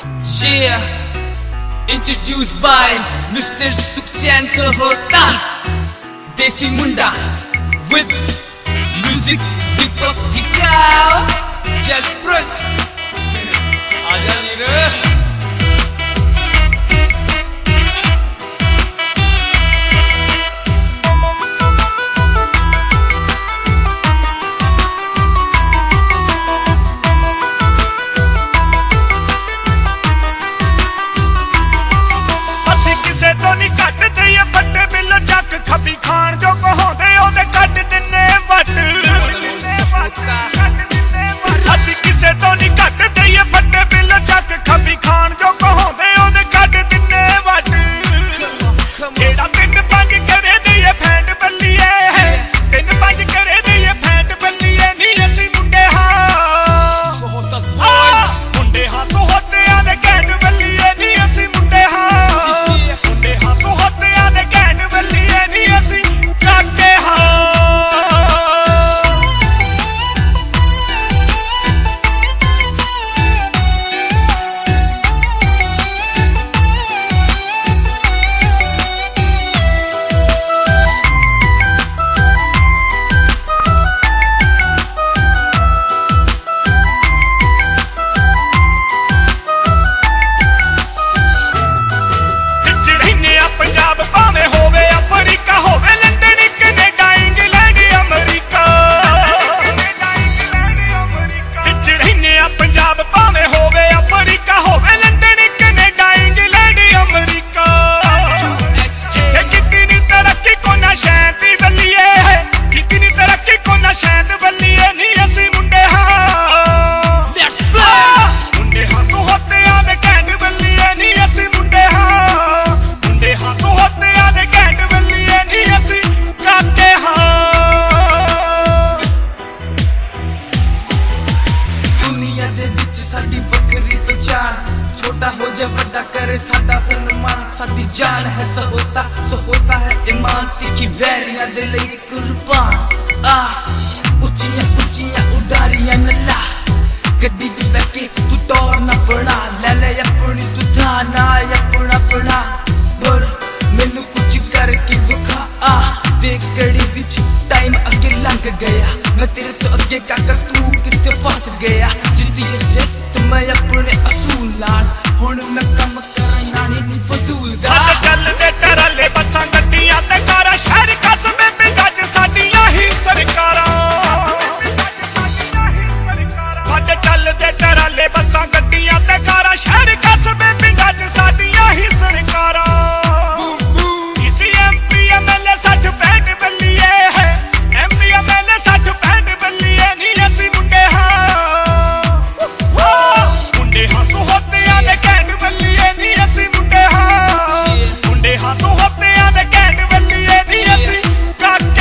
Yeah, introduced by Mr. Sukhchand Sahota, Desi Munda with music Deepak Dikau. Just press. Aja ni खबी Khan जो कहोंदे ओदे cut दिने what असी किसे तो नहीं कट दईए फटे बिल चक खबी खान जो कहोंदे ओदे कट दिने वट जेड़ा पिंड पंज करे दईए फैंट बल्लीए पिंड पंज करे दईए फैंट बल्लीए नी असी मुंडे मुंडे सोहते आने कैंट बल्लीए नी असी मुंडे मुंडे सोहते आने कैंट बल्लीए नी असी काके छोटा हो जाए बड़ा करे साडा फरमान साडी जान है सहोता है ईमान तीखी वैरियां दे लई कुर्बान उच्चियां उच्चियां उडारियां नला गड्डी विच बैठे तू टोर ना बना ले अपनी तू थाना अपना बना पर मैनू कुछ करके दिखा देख कड़ी विच टाइम अगे लंघ गया मैं तेरे तो अगे काका तू किससे फंस गया जिद्दी जित मैं अपने असूल लाल हुण मैं कम करना नहीं फजूल साडे चलदे टराले बसां गड्डियां ते कारां शहर कस्बे पिंडां च साडियां ही सरकारां साडे चलदे टराले बसां गड्डियां ते कारां शहर कस्बे पिंडां च साडियां ही सरकारां इसी एमपी एमएलए 60-65 बल्लीए है एमपी एमएलए 60-65 बल्लीए नी असी मुंडे मुंडे सोहते आने कैंट बल्लीए नी असी मुंडे सोहते आने कैंट बल्लीए नी असी काके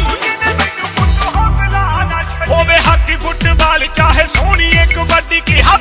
चाहे सोनी एक कबड्डी की